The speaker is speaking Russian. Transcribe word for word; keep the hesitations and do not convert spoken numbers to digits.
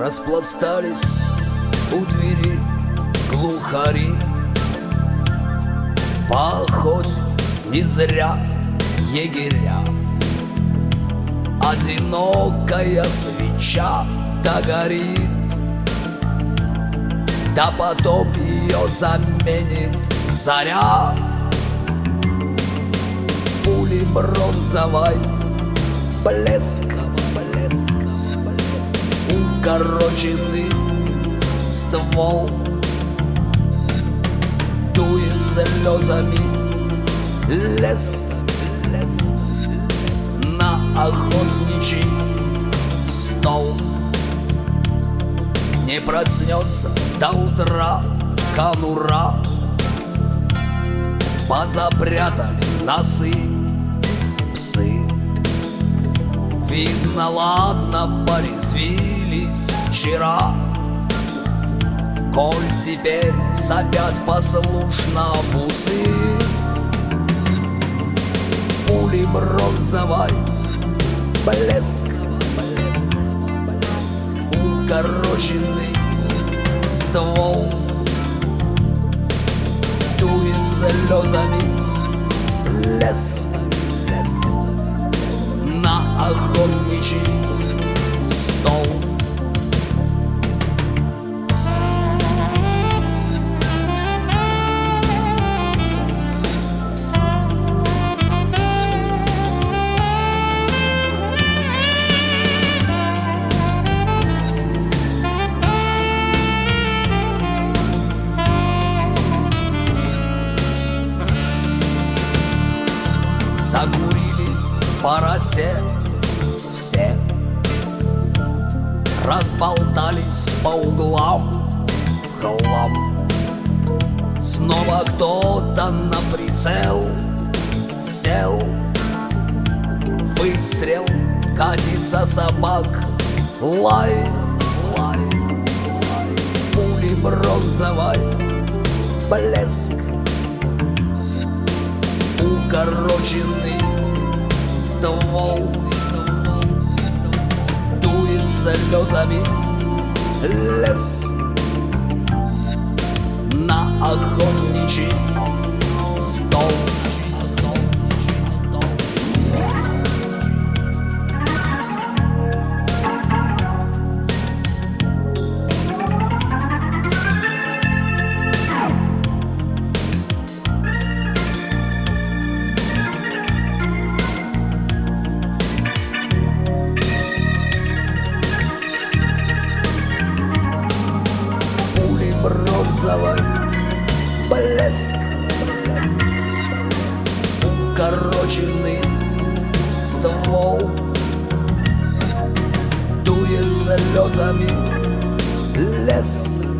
Распластались у двери глухари. Поохотились не зря егеря. Одинокая свеча догорит, да потом ее заменит заря. Пули бронзовой блеск, укороченный ствол дует слезами лес, лес на охотничий стол. Не проснется до утра конура, позапрятали носы псы. Видно, ладно, порезвились вчера, коль теперь сопят послушно бусы. Пули бронзовой блеск, укороченный ствол дует слезами лес, лес на охотничий стол. Закурили по росе все, разболтались по углам в хлам. Снова кто-то на прицел сел, выстрел, катится собак лай, лай, лай. Пули бронзовой блеск, укороченный ствол дует слезами лес на охотничий стол. Бронзовый блеск, укороченный ствол дует слезами лес.